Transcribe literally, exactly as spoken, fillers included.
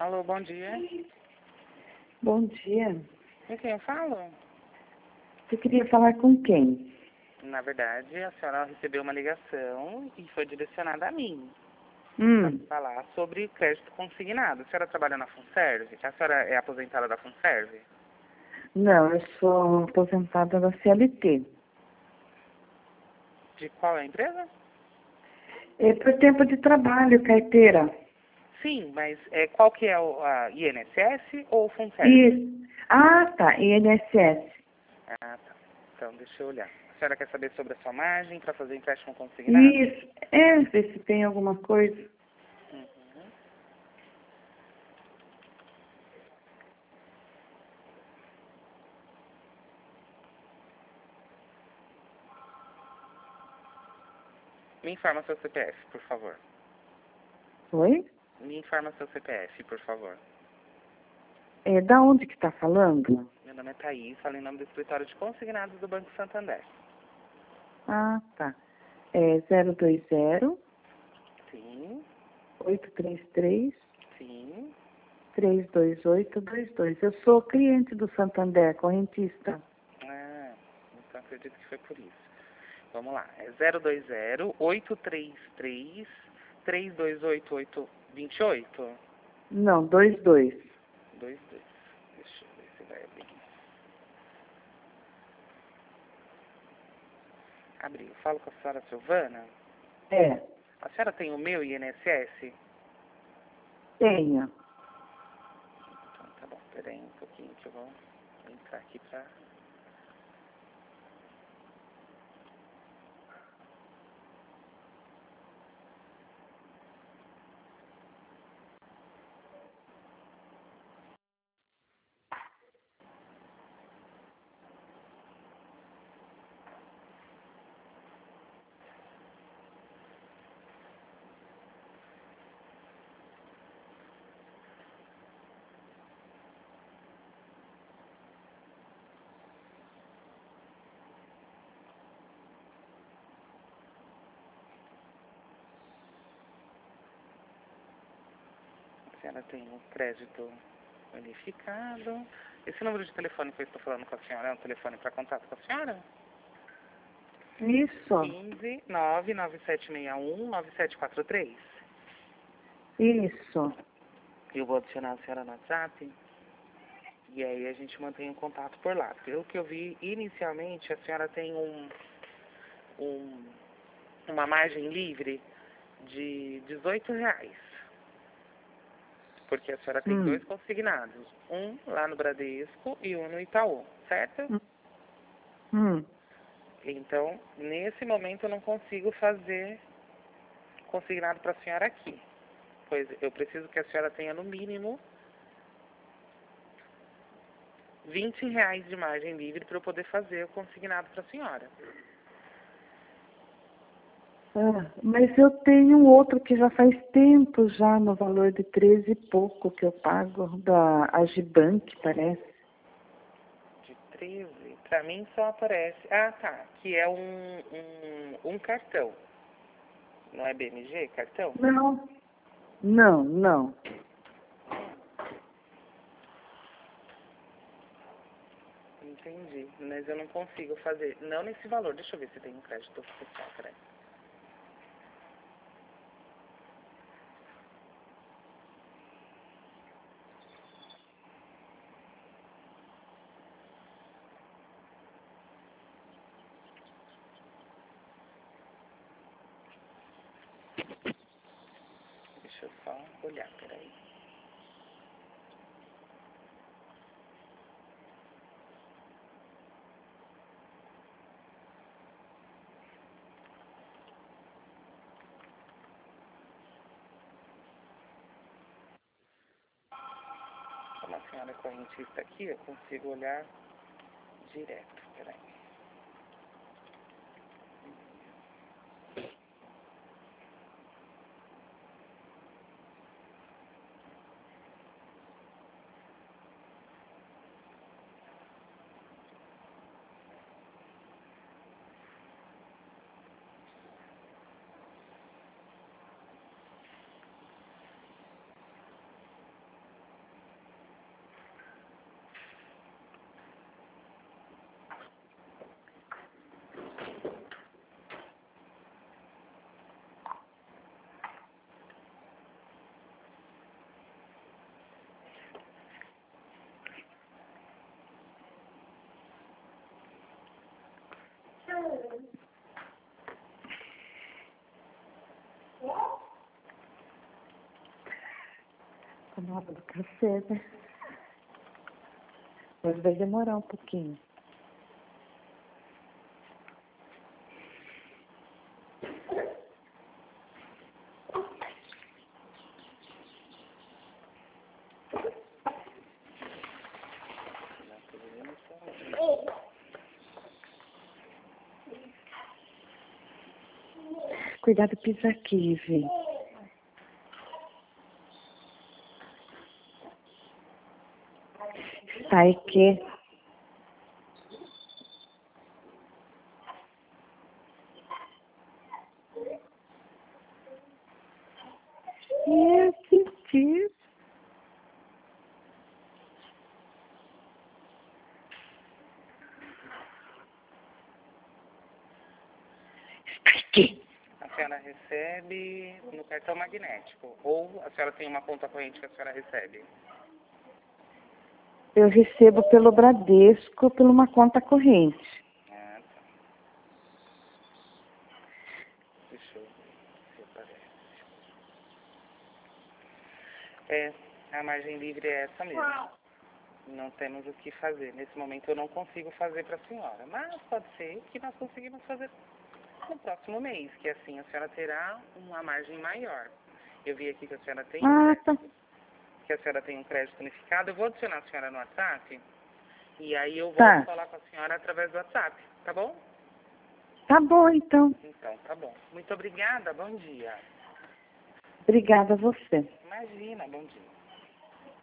Alô, bom dia. Bom dia. Com quem eu falo? Você queria falar com quem? Na verdade, a senhora recebeu uma ligação e foi direcionada a mim Hum, para falar sobre crédito consignado. A senhora trabalha na Funserve? A senhora é aposentada da Funserve? não, eu sou aposentada da C L T. De qual é a empresa? É por tempo de trabalho, carteira. Sim, mas é, qual que é o a I N S S ou Funserve? Isso. Ah, tá, I N S S. Ah, tá. Então, deixa eu olhar. A senhora quer saber sobre a sua margem para fazer empréstimo consignado? Isso. É, ver se tem alguma coisa. Uhum. Me informa seu C P F, por favor. Oi? Me informa seu C P F, por favor. É, da onde que tá falando? Meu nome é Thaís, falo em nome do escritório de consignados do Banco Santander. Ah, tá. É zero dois zero, Sim, oito três três, sim. três dois oito dois dois. Eu sou cliente do Santander, correntista. Ah, então acredito que foi por isso. Vamos lá, é zero dois zero, oito três três, três dois oito oito dois oito? Não, dois dois. dois dois. Deixa eu ver se vai abrir. Abriu. Falo com a senhora Silvana. É, A senhora tem o meu I N S S? tenho. Então tá bom, peraí um pouquinho que eu vou entrar aqui pra... A senhora tem um crédito unificado. Esse número de telefone que eu estou falando com a senhora é um telefone para contato com a senhora? Isso, quinze, nove nove sete seis um, nove sete quatro três. isso. Eu vou adicionar a senhora no WhatsApp e aí a gente mantém um contato por lá. Pelo que eu vi, inicialmente a senhora tem um, um, uma margem livre de dezoito reais. Porque a senhora tem Hum. dois consignados, um lá no Bradesco e um no Itaú, certo? Hum. Hum. Então, nesse momento eu não consigo fazer consignado para a senhora aqui, pois eu preciso que a senhora tenha no mínimo vinte reais de margem livre para eu poder fazer o consignado para a senhora. Ah, mas eu tenho um outro que já faz tempo já, no valor de treze e pouco que eu pago, da Agibank, parece. De treze, para mim só aparece... Ah, tá, que é um, um, um cartão. Não é B M G, cartão? Não, não, não. Entendi, mas eu não consigo fazer, não nesse valor. Deixa eu ver se tem um crédito especial, peraí. Deixa eu só olhar, peraí. Como a senhora é correntista aqui, eu consigo olhar direto, peraí. Tá na hora do café, né? Mas vai demorar um pouquinho. Cuidado, pisa aqui, Vi. Sai que... É, senti. Sai que... A senhora recebe no cartão magnético, ou a senhora tem uma conta corrente que a senhora recebe? Eu recebo pelo Bradesco, por uma conta corrente. Ah, tá. Deixa eu ver se aparece. É, a margem livre é essa mesmo. Não temos o que fazer. Nesse momento eu não consigo fazer para a senhora, mas pode ser que nós conseguimos fazer no próximo mês, que assim a senhora terá uma margem maior. Eu vi aqui que a senhora tem Ah, tá. que a senhora tem um crédito unificado. Eu vou adicionar a senhora no WhatsApp e aí eu volto Tá. a falar com a senhora através do WhatsApp, tá bom? Tá bom, então. Então, tá bom. Muito obrigada, bom dia. Obrigada a você. Imagina, bom dia.